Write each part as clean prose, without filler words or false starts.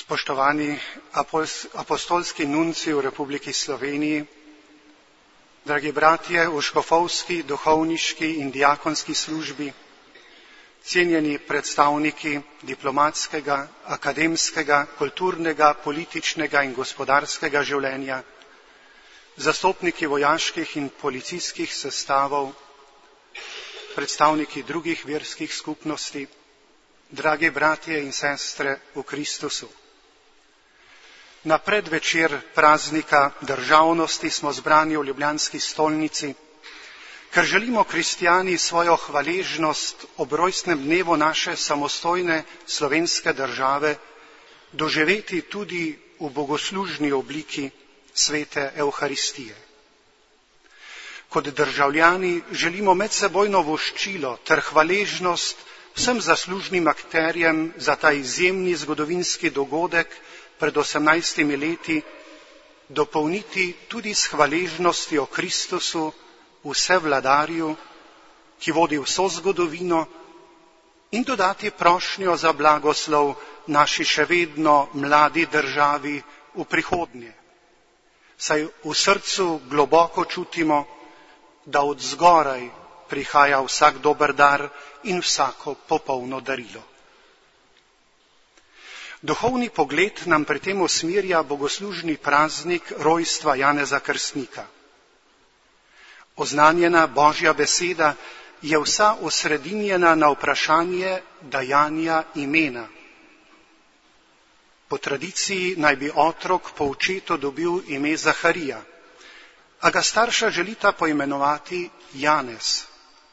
Spoštovani apostolski nunci v Republiki Sloveniji, dragi bratje v škofovski, duhovniški in diakonski službi, cenjeni predstavniki diplomatskega, akademskega, kulturnega, političnega in gospodarskega življenja, zastopniki vojaških in policijskih sestavov, predstavniki drugih verskih skupnosti, dragi bratje in sestre v Kristusu. Na predvečer praznika državnosti smo zbrani v ljubljanski stolnici, ker želimo kristjani svojo hvaležnost ob rojstnem dnevu naše samostojne slovenske države doživeti tudi v bogoslužni obliki svete Evharistije. Kot državljani želimo medsebojno voščilo ter hvaležnost vsem zaslužnim akterjem za ta izjemni zgodovinski dogodek pred 18 leti dopolniti tudi s hvaležnostjo Kristusu, vsevladarju, ki vodi vso zgodovino, in dodati prošnjo za blagoslov naši še vedno mladi državi v prihodnje. Saj v srcu globoko čutimo, da od zgoraj prihaja vsak dober dar in vsako popolno darilo. Duhovni pogled nam pri tem usmerja bogoslužni praznik rojstva Janeza Krstnika. Oznanjena Božja beseda je vsa osredinjena na vprašanje dajanja imena. Po tradiciji naj bi otrok po očetu dobil ime Zaharija, a ga starša želita poimenovati Janez.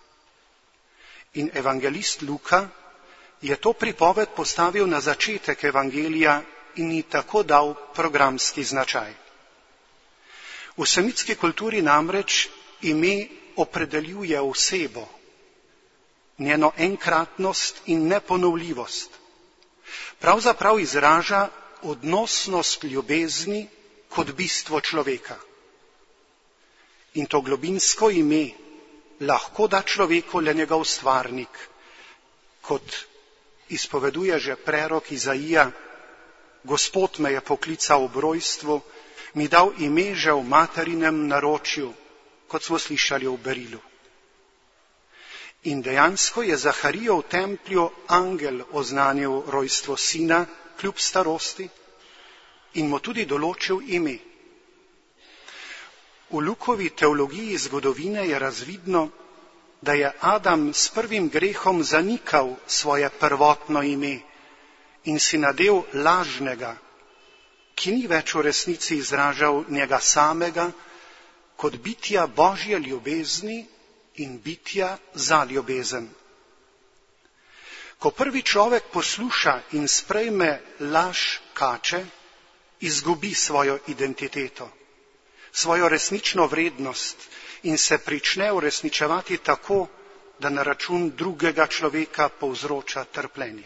In evangelist Luka je to pripoved postavil na začetek evangelija in ji tako dal programski značaj. V semitski kulturi namreč ime opredeljuje osebo, njeno enkratnost in neponovljivost. Pravzaprav izraža odnosnost ljubezni kot bistvo človeka. In to globinsko ime lahko da človeku le njegov stvarnik, kot izpoveduje že prerok Izaija: Gospod me je poklical ob rojstvu, mi dal ime že v materinem naročju, kot smo slišali v berilu. In dejansko je Zaharijo v templju angel oznanil rojstvo sina kljub starosti in mu tudi določil ime. V Lukovi teologiji zgodovine je razvidno, da je Adam s prvim grehom zanikal svoje prvotno ime in si nadel lažnega, ki ni več v resnici izražal njega samega kot bitja Božje ljubezni in bitja za ljubezen. Ko prvi človek posluša in sprejme laž kače, izgubi svojo identiteto, svojo resnično vrednost in se prične uresničevati tako, da na račun drugega človeka povzroča trpljenje.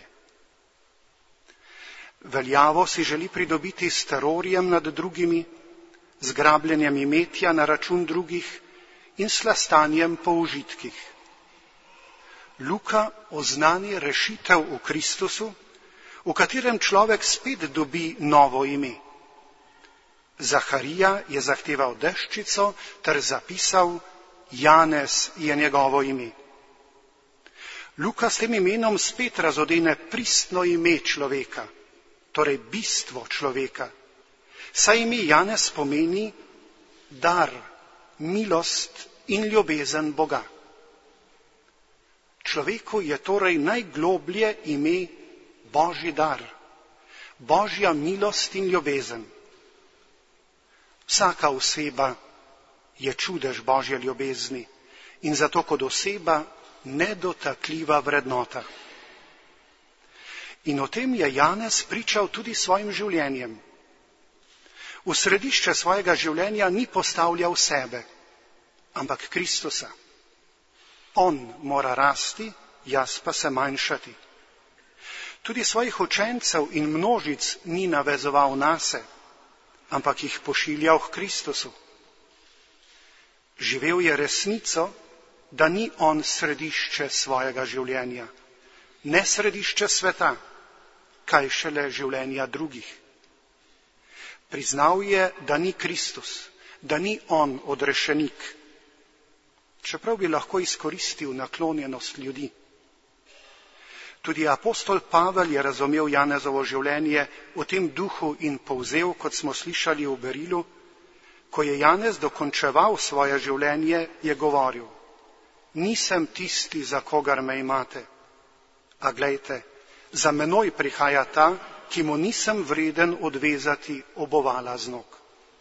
Veljavo si želi pridobiti s terorjem nad drugimi, z grabljenjem imetja na račun drugih in slastanjem po užitkih. Luka oznani rešitev v Kristusu, v katerem človek spet dobi novo ime. Zaharija je zahteval deščico ter zapisal: Janez je njegovo ime. Luka s tem imenom spet razodene pristno ime človeka, torej bistvo človeka. Saj ime Janez pomeni dar, milost in ljubezen Boga. Človeku je torej najgloblje ime Božji dar, Božja milost in ljubezen. Vsaka oseba je čudež Božje ljubezni in zato kot oseba nedotakljiva vrednota. In o tem je Janez pričal tudi svojim življenjem. V središče svojega življenja ni postavljal sebe, ampak Kristusa. On mora rasti, jaz pa se manjšati. Tudi svojih učencev in množic ni navezoval nase, ampak jih pošiljal k Kristusu. Živel je resnico, da ni on središče svojega življenja, ne središče sveta, kaj šele življenja drugih. Priznal je, da ni Kristus, da ni on odrešenik, čeprav bi lahko izkoristil naklonjenost ljudi. Tudi apostol Pavel je razumel Janezovo življenje v tem duhu in povzel, kot smo slišali v berilu, ko je Janez dokončeval svoje življenje, je govoril: nisem tisti, za kogar me imate, a glejte, za menoj prihaja ta, ki mu nisem vreden odvezati obovala z nog.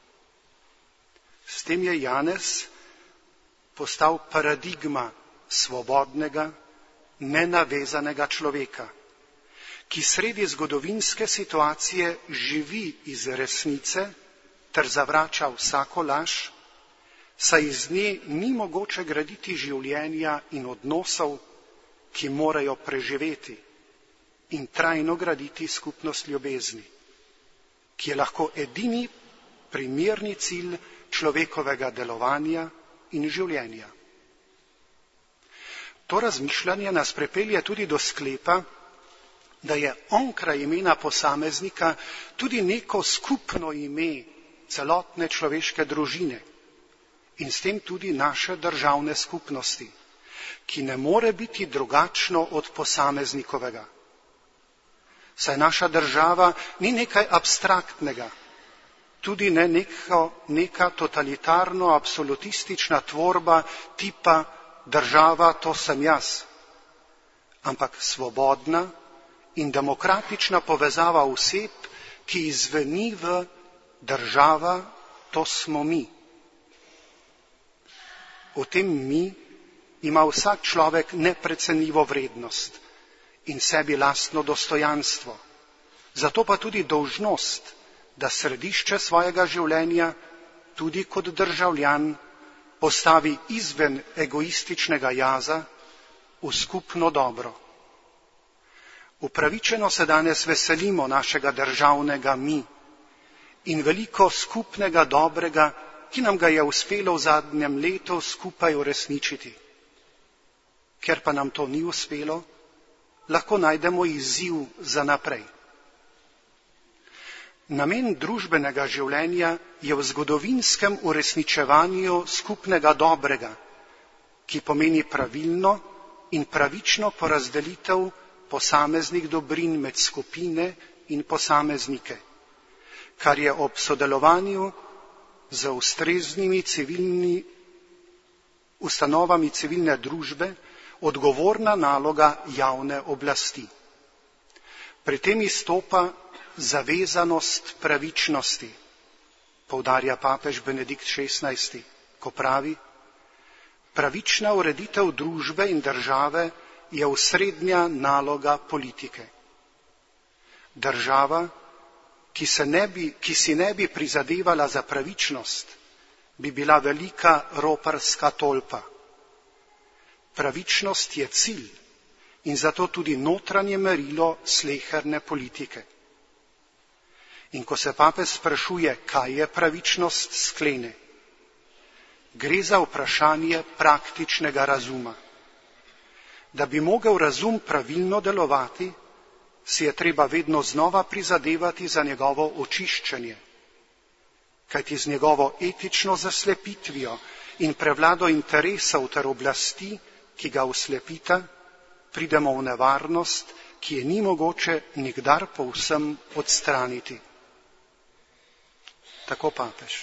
S tem je Janez postal paradigma svobodnega, nenavezanega človeka, ki sredi zgodovinske situacije živi iz resnice ter zavrača vsako laž, saj iz nje ni mogoče graditi življenja in odnosov, ki morajo preživeti in trajno graditi skupnost ljubezni, ki je lahko edini primerni cilj človekovega delovanja in življenja. To razmišljanje nas prepelje tudi do sklepa, da je onkraj imena posameznika tudi neko skupno ime celotne človeške družine in s tem tudi naše državne skupnosti, ki ne more biti drugačno od posameznikovega. Saj naša država ni nekaj abstraktnega, tudi ne neka totalitarno absolutistična tvorba tipa država, to sem jaz, ampak svobodna in demokratična povezava oseb, ki izveni v država, to smo mi. V tem mi ima vsak človek neprecenljivo vrednost in sebi lastno dostojanstvo, zato pa tudi dolžnost, da središče svojega življenja tudi kot državljan postavi izven egoističnega jaza v skupno dobro. Upravičeno se danes veselimo našega državnega mi in veliko skupnega dobrega, ki nam ga je uspelo v zadnjem letu skupaj uresničiti. Ker pa nam to ni uspelo, lahko najdemo izziv za naprej. Namen družbenega življenja je v zgodovinskem uresničevanju skupnega dobrega, ki pomeni pravilno in pravično porazdelitev posameznih dobrin med skupine in posameznike, kar je ob sodelovanju z ustreznimi ustanovami civilne družbe odgovorna naloga javne oblasti. Pri tem izstopa zavezanost pravičnosti, poudarja papež Benedikt XVI, ko pravi: pravična ureditev družbe in države je osrednja naloga politike. Država, ki si ne bi prizadevala za pravičnost, bi bila velika roparska tolpa. Pravičnost je cilj in zato tudi notranje merilo sleherne politike. In ko se papež sprašuje, kaj je pravičnost, sklene: gre za vprašanje praktičnega razuma. Da bi mogel razum pravilno delovati, si je treba vedno znova prizadevati za njegovo očiščenje, kajti z njegovo etično zaslepitvijo in prevlado interesov ter oblasti, ki ga oslepita, pridemo v nevarnost, ki je ni mogoče nikdar povsem odstraniti. Tako papež.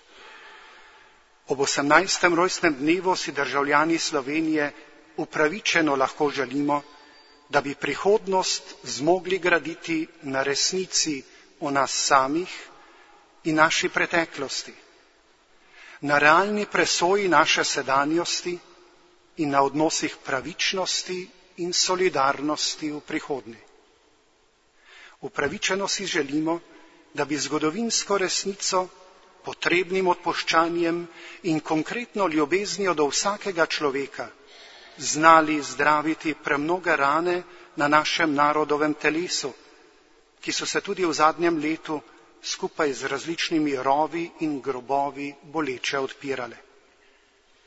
Ob 18. rojstnem dnevu si državljani Slovenije upravičeno lahko želimo, da bi prihodnost zmogli graditi na resnici o nas samih in naši preteklosti, na realni presoji naše sedanjosti in na odnosih pravičnosti in solidarnosti v prihodnje. Upravičeno si želimo, da bi zgodovinsko resnico, potrebnim odpuščanjem in konkretno ljubeznijo do vsakega človeka znali zdraviti premnoge rane na našem narodovem telesu, ki so se tudi v zadnjem letu skupaj z različnimi rovi in grobovi boleče odpirale.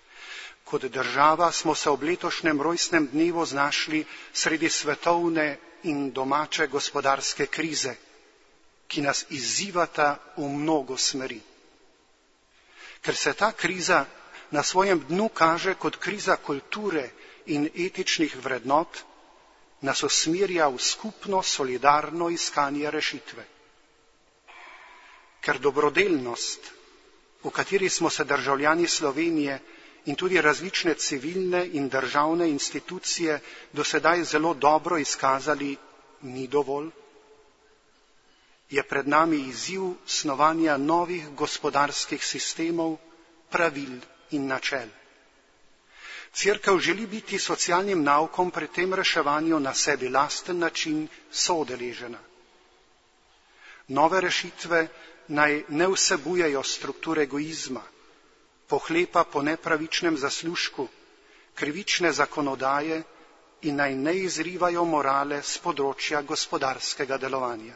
Kot država smo se ob letošnjem rojstnem dnevu znašli sredi svetovne in domače gospodarske krize, ki nas izzivata v mnogo smeri. Ker se ta kriza na svojem dnu kaže kot kriza kulture in etičnih vrednot, nas usmerja v skupno solidarno iskanje rešitve. Ker dobrodelnost, v kateri smo se državljani Slovenije in tudi različne civilne in državne institucije do sedaj zelo dobro izkazali, ni dovolj, je pred nami izziv snovanja novih gospodarskih sistemov, pravil in načel. Cerkev želi biti socialnim naukom pri tem reševanju na sebi lasten način soudeležena. Nove rešitve naj ne vsebujejo strukture egoizma, pohlepa po nepravičnem zaslužku, krivične zakonodaje in naj ne izrivajo morale z področja gospodarskega delovanja.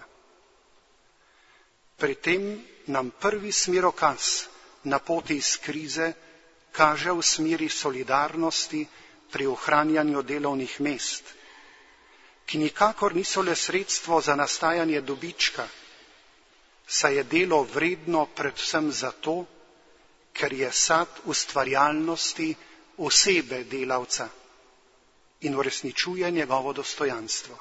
Pri tem nam prvi smerokaz na poti iz krize kaže v smeri solidarnosti pri ohranjanju delovnih mest, ki nikakor niso le sredstvo za nastajanje dobička, saj je delo vredno predvsem zato, ker je sad ustvarjalnosti osebe delavca in uresničuje njegovo dostojanstvo.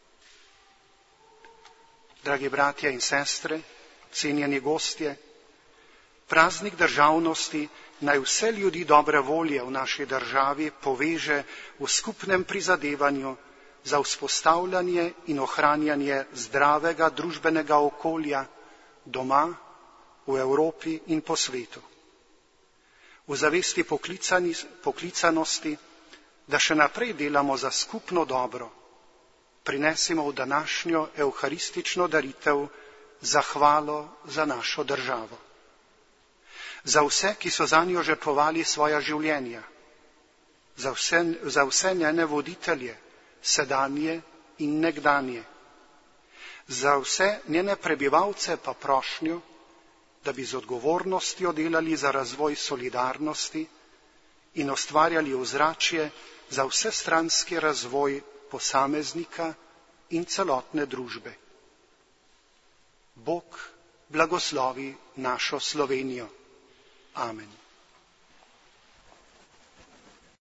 Dragi bratje in sestre, cenjeni gostje, praznik državnosti naj vse ljudi dobre volje v naši državi poveže v skupnem prizadevanju za vzpostavljanje in ohranjanje zdravega družbenega okolja doma, v Evropi in po svetu. V zavesti poklicanosti, da še naprej delamo za skupno dobro, prinesimo v današnjo evharistično daritev zahvalo za našo državo. Za vse, ki so zanjo žrtvovali svoja življenja, za vse njene voditelje, sedanje in nekdanje, za vse njene prebivalce pa prošnjo, da bi z odgovornostjo delali za razvoj solidarnosti in ustvarjali ozračje za vsestranski razvoj posameznika in celotne družbe. Bog blagoslovi našo Slovenijo. Amen.